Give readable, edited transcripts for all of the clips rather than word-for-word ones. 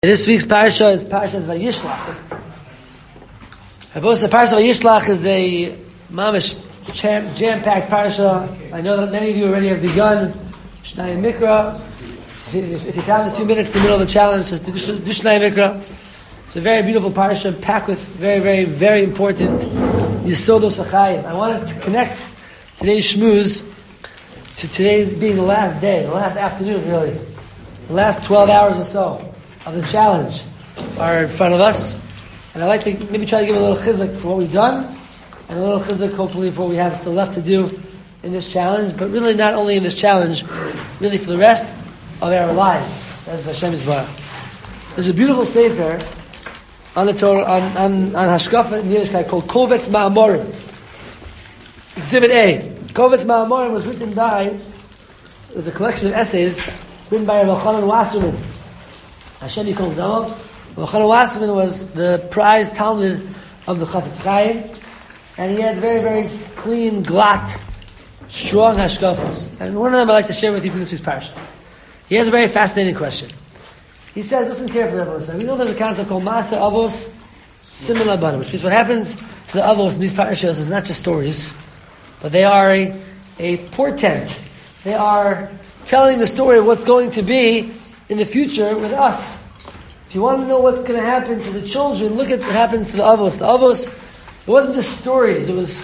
This week's parasha is Parashas Vayishlach. The Parashas Vayishlach is a mamish jam-packed parasha. I know that many of you already have begun Shnai Mikra. If you found the 2 minutes in the middle of the challenge, just do Shnai Mikra. It's a very beautiful parasha, packed with very, very, very important Yesodot Achayim. I wanted to connect today's shmooze to today being the last day, the last afternoon, really, the last 12 hours or so of the challenge are in front of us. And I'd like to maybe try to give a little chizuk for what we've done, and a little chizuk hopefully for what we have still left to do in this challenge, but really not only in this challenge, really for the rest of our lives, as Hashem Yisbarach. There's a beautiful sefer on the Torah, on Hashkafa in Yiddishkeit called Kovetz Ma'amorim. Exhibit A. Kovetz Ma'amorim was written by, it was a collection of essays written by Rabbi Chanan Wasserman. Hashem Yikol Damo. Chanan Wasserman was the prized Talmud of the Chafetz Chaim, and he had very, very clean, glatt, strong hashkafos. And one of them I'd like to share with you from this week's parasha. He has a very fascinating question. He says, listen carefully, Avos. We know there's a concept called Masa Avos, Siman Labanim, which means what happens to the Avos in these parashas is not just stories, but they are a portent. They are telling the story of what's going to be in the future with us. If you want to know what's going to happen to the children, look at what happens to the Avos. The Avos, it wasn't just stories, it was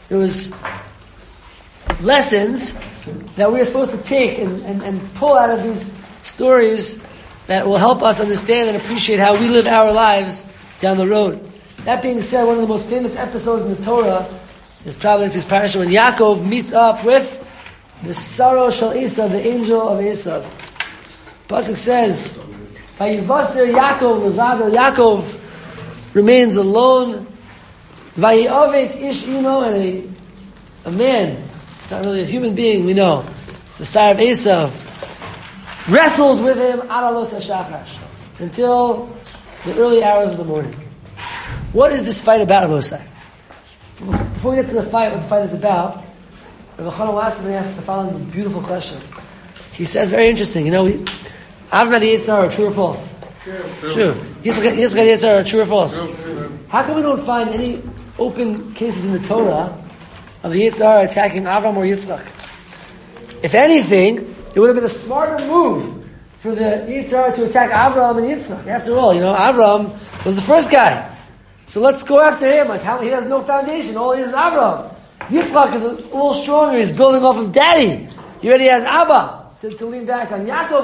lessons that we are supposed to take and pull out of these stories that will help us understand and appreciate how we live our lives down the road. That being said, one of the most famous episodes in the Torah is probably this parasha when Yaakov meets up with the Saro Shel Esav, the angel of Esav. Pasuk says, "Vayivaser Yaakov levado." Yaakov remains alone. Vayiavek ish imo, and a man, it's not really a human being, we know, the sire of Esav, wrestles with him adalos hashachar until the early hours of the morning. What is this fight about, Abosai? Before we get to the fight, what the fight is about, Rabbi Chanan Wasserman asks the following beautiful question. He says, very interesting, Avram and Yitzhak are true or false? True. Yitzhak and Yitzhak are true or false? How come we don't find any open cases in the Torah of the Yitzhak attacking Avram or Yitzhak? If anything, it would have been a smarter move for the Yitzhak to attack Avram and Yitzhak. After all, Avram was the first guy. So let's go after him. He has no foundation. All he is Avram. Yitzhak is a little stronger. He's building off of daddy. He already has Abba to lean back on. Yaakov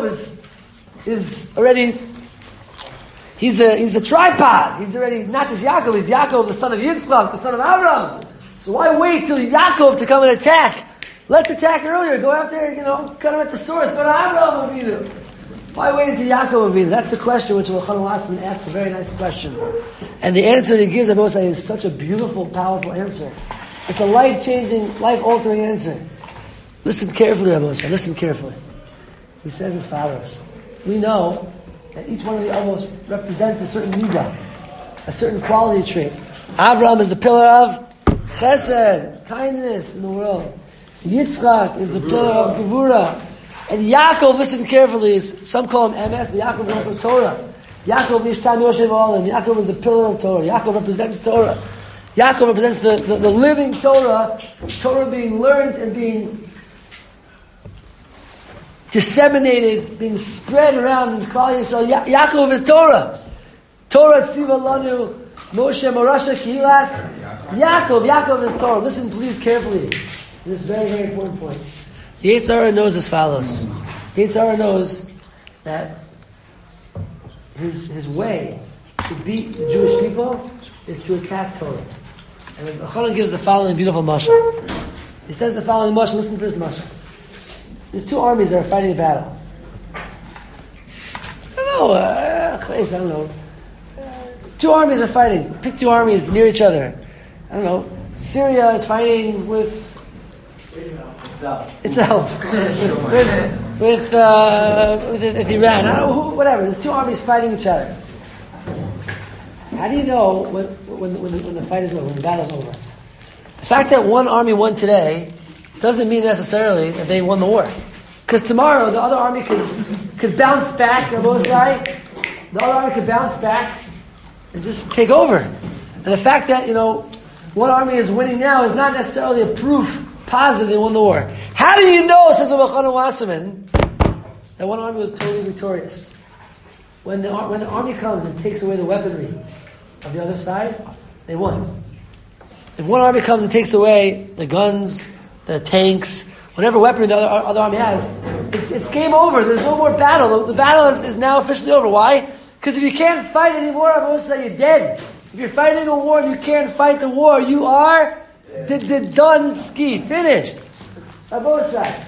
is already, he's the tripod. He's already not just Yaakov, he's Yaakov, the son of Yitzchak, the son of Avram. So why wait till Yaakov to come and attack? Let's attack earlier. Go after, cut him at the source. Go to Avram Avinu. Why wait until Yaakov Avinu? That's the question which Chanan Wasserman asks, a very nice question. And the answer that he gives, I must say, is such a beautiful, powerful answer. It's a life-changing, life-altering answer. Listen carefully, Abosai. Listen carefully. He says as follows. We know that each one of the Avos represents a certain midah, a certain quality trait. Avram is the pillar of chesed, kindness in the world. Yitzchak is the pillar of gevura. And Yaakov, listen carefully, some call him MS, but Yaakov is also Torah. Yaakov Mishtan Yoshev Olam. Yaakov is the pillar of Torah. Yaakov represents Torah. Yaakov represents the living Torah, Torah being learned and being disseminated, being spread around in Klal Yisrael. Yaakov is Torah. Torah tziva lanu Moshe Morasha Kihilas. Yaakov is Torah. Listen please carefully to this very, very important point. The Yetzer Hara knows as follows. The Yetzer Hara knows that his way to beat the Jewish people is to attack Torah. And Chanan gives the following beautiful mashal. He says the following mashal. Listen to this mashal. There's two armies that are fighting a battle. I don't know. Two armies are fighting. Pick two armies near each other. I don't know. Syria is fighting with itself. with Iran. I don't know, whatever. There's two armies fighting each other. How do you know when the fight is over, when the battle is over? The fact that one army won today doesn't mean necessarily that they won the war. Because tomorrow the other army could bounce back, the other army could bounce back and just take over. And the fact that, one army is winning now is not necessarily a proof positive they won the war. How do you know, says Rabbi Chana Wasserman, that one army was totally victorious? When the army comes and takes away the weaponry of the other side, they won. If one army comes and takes away the guns, the tanks, whatever weaponry the other army has, it's game over. There's no more battle. The battle is now officially over. Why? Because if you can't fight anymore, I'm going to say you're dead. If you're fighting a war and you can't fight the war, you are the done ski. Finished. Abosai.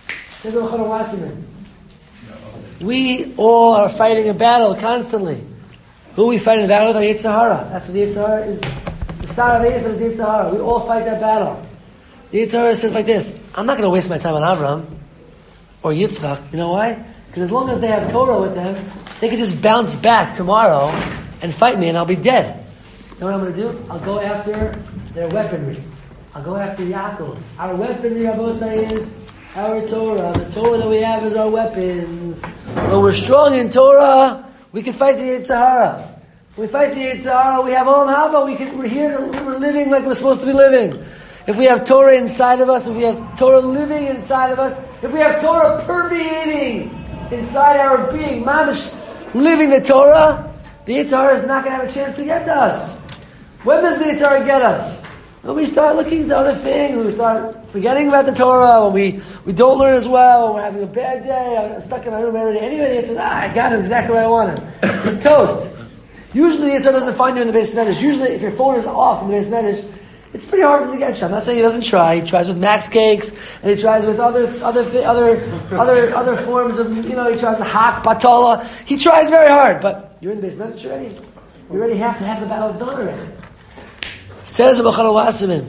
We all are fighting a battle constantly. Who are we fighting a battle with? Our Yetzer Hara. That's what the Yetzer Hara is. The Sar of Yetzer is the Yetzer Hara. We all fight that battle. The Yetzer Hara says like this: I'm not going to waste my time on Avram or Yitzchak. You know why? Because as long as they have Torah with them, they can just bounce back tomorrow and fight me, and I'll be dead. You know what I'm going to do? I'll go after their weaponry. I'll go after Yaakov. Our weaponry, Abosai, is our Torah. The Torah that we have is our weapons. When we're strong in Torah, we can fight the Yetzer Hara. When we fight the Yetzer Hara, we have Olam Haba. We're living like we're supposed to be living. If we have Torah inside of us, if we have Torah living inside of us, if we have Torah permeating inside our being, mamish, living the Torah, the Yetzer Hara is not going to have a chance to get to us. When does the Yetzer Hara get us? When we start looking to other things, when we start forgetting about the Torah, when we don't learn as well, when we're having a bad day, I'm stuck in my room every day. Anyway, the Yetzer Hara, I got him exactly where I want him. He's toast. Usually the Yetzer Hara doesn't find you in the Beis Medrash. Usually if your phone is off in the Beis Medrash, it's pretty hard for him to get you. I'm not saying he doesn't try. He tries with Max Cakes, and he tries with other forms of, he tries with Hak, Batola. He tries very hard, but you're in the Beis Medrash already. You're already half the battle done already. Says Rabbi Chana Wasserman.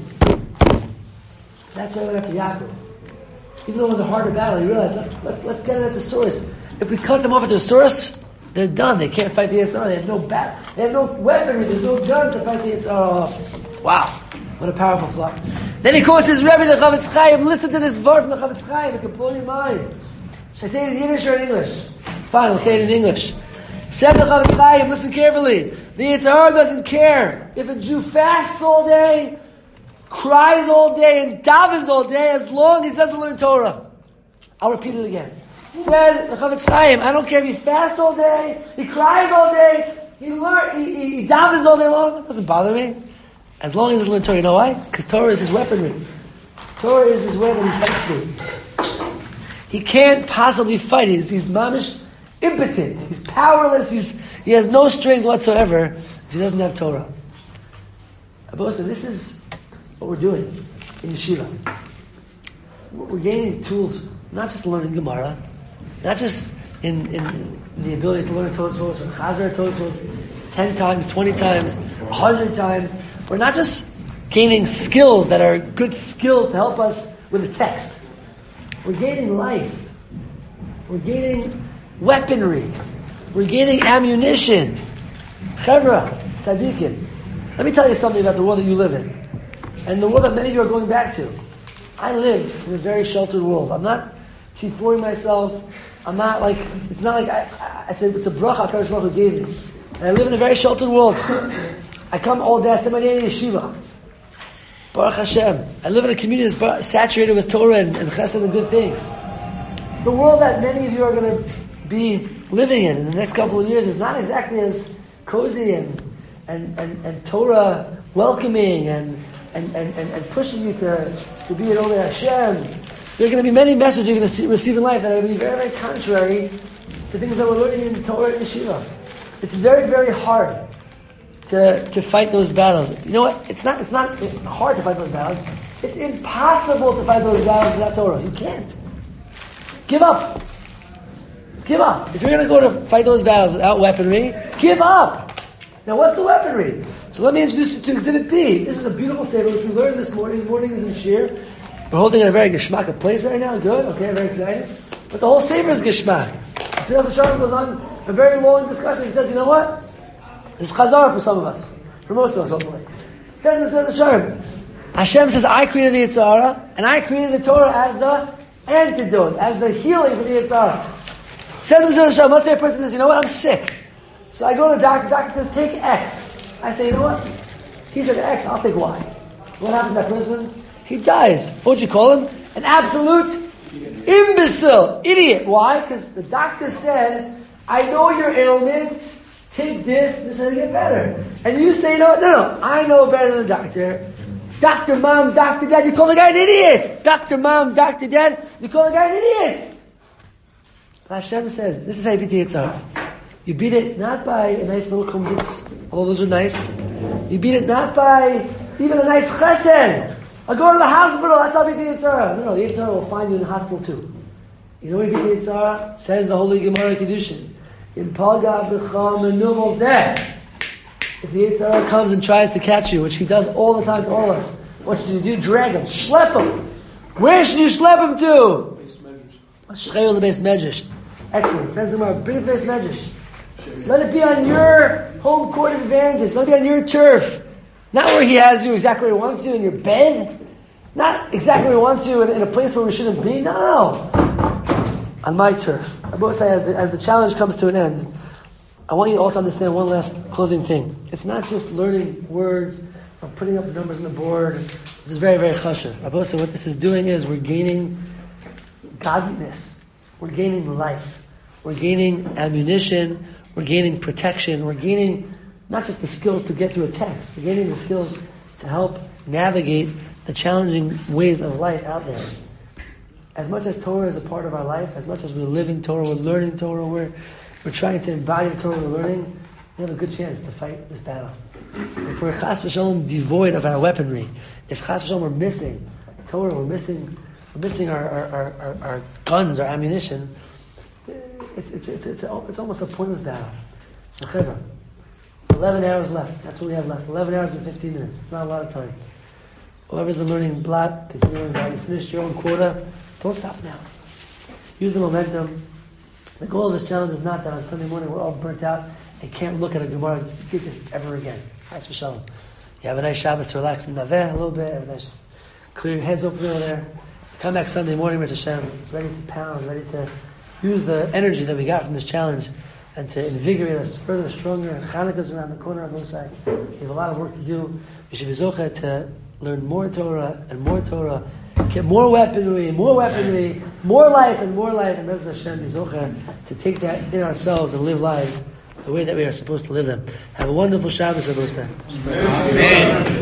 That's why I went after Yaakov. Even though it was a harder battle, he realized, let's get it at the source. If we cut them off at the source, they're done. They can't fight the Yetzer Hara. They have no bat. They have no weaponry. There's no gun to fight the Yetzer Hara off. Wow. What a powerful flock. Then he quotes his Rebbe, the Chavetz Chaim. Listen to this verse from the Chavetz Chaim. It can blow your mind. Should I say it in Yiddish or in English? Fine, we'll say it in English. Said the Chavetz Chaim, listen carefully. The Yetzer Hara doesn't care if a Jew fasts all day, cries all day, and davens all day, as long as he doesn't learn Torah. I'll repeat it again. Said the Chavetz Chaim, I don't care if he fasts all day, he cries all day, he davens all day long. It doesn't bother me. As long as he doesn't learn Torah. You know why? Because Torah is his weaponry. Torah is his way that he fights with. He can't possibly fight. He's mamish impotent. He's powerless. He has no strength whatsoever if he doesn't have Torah. Abba said, this is what we're doing in Yeshiva. We're gaining tools, not just learning Gemara, not just in the ability to learn Tosfos or Chazar Tosfos 10 times, 20 times, 100 times. We're not just gaining skills that are good skills to help us with the text. We're gaining life. We're gaining weaponry. We're gaining ammunition. Chevra, tzaddikim. Let me tell you something about the world that you live in. And the world that many of you are going back to. I live in a very sheltered world. I'm not tifuring myself. I'm not like, it's not like, it's a bracha HaKadosh Baruch Hu gave me. And I live in a very sheltered world. I come all day, I spend my day in yeshiva. Baruch Hashem. I live in a community that's saturated with Torah and chesed and good things. The world that many of you are going to be living in the next couple of years is not exactly as cozy and Torah welcoming and pushing you to be an Olei Hashem. There are going to be many messages you're going to receive in life that are going to be very, very contrary to things that we're learning in Torah and Yeshiva. It's very, very hard to fight those battles. You know what? It's not hard to fight those battles. It's impossible to fight those battles without Torah. You can't. Give up. Give up. If you're going to go to fight those battles without weaponry, give up. Now, what's the weaponry? So let me introduce you to Exhibit B. This is a beautiful sefer which we learned this morning. The morning is in Shir. We're holding in a very geschmack place right now. Good. Okay, very excited. But the whole sefer is geschmack. Sfeiras Hasharim goes on a very long discussion. He says, you know what? It's chazar for some of us. For most of us, hopefully. It says in Sfeiras Hasharim, Hashem says, I created the Yetzer Hara, and I created the Torah as the antidote, as the healing for the Yetzer Hara. Says in Sfeiras Hasharim, let's say a person says, you know what? I'm sick. So I go to the doctor. The doctor says, take X. I say, you know what? He said X, I'll take Y. What happened to that person? He dies. What would you call him? An absolute imbecile. Idiot. Why? Because the doctor said, I know your ailment. Take this is going to get better. And you say, no, I know better than the doctor. Dr. Mom, Dr. Dad, you call the guy an idiot. Dr. Mom, Dr. Dad, you call the guy an idiot. But Hashem says, this is how you beat the Yetzer Hara. You beat it not by a nice little kumzitz, although those are nice. You beat it not by even a nice chesed. I'll go to the hospital, that's how you beat the Yetzer Hara. No, the Yetzer Hara will find you in the hospital too. You know when you beat the Yetzer Hara? Says the Holy Gemara Kiddushin. In Paga B'cham Menuvel Zeh. If the Yetzer Hara comes and tries to catch you, which he does all the time to all of us, what should you do? Drag him, schlep him. Where should you schlep him to? Shchayol the Beis Medrash. Excellent. Says the Gemara, bring the Beis Medrash. Let it be on your home court advantage. Let it be on your turf. Not where he has you exactly where he wants you, in your bed. Not exactly where he wants you in a place where we shouldn't be. No. On my turf. I both say as the challenge comes to an end, I want you all to understand one last closing thing. It's not just learning words or putting up numbers on the board, which is very, very chashuv. I both say what this is doing is we're gaining godliness. We're gaining life. We're gaining ammunition. We're gaining protection. We're gaining not just the skills to get through a text. We're gaining the skills to help navigate the challenging ways of life out there. As much as Torah is a part of our life, as much as we're living Torah, we're learning Torah, we're trying to embody the Torah we're learning, we have a good chance to fight this battle. If we're chas v'shalom devoid of our weaponry, if chas v'shalom we're missing Torah, we're missing our guns, our ammunition, it's almost a pointless battle. So chevra, 11 hours left. That's what we have left. 11 hours and 15 minutes. It's not a lot of time. Whoever's been learning Blat, continuing Blat, you finished your own quota, don't stop now. Use the momentum. The goal of this challenge is not that on Sunday morning we're all burnt out and can't look at a Gemara and get this ever again. Chas v'shalom. You have a nice Shabbos to relax in Naveh a little bit, have a nice, clear your heads open over there. Come back Sunday morning with Hashem, ready to pound, ready to use the energy that we got from this challenge and to invigorate us further, stronger. And Hanukkah's around the corner on both sides. We have a lot of work to do. We should be zocheh to learn more Torah and more Torah, get more weaponry, more life, and Bez Hashem be zocheh to take that in ourselves and live lives the way that we are supposed to live them. Have a wonderful Shabbos, Rabbi. Amen.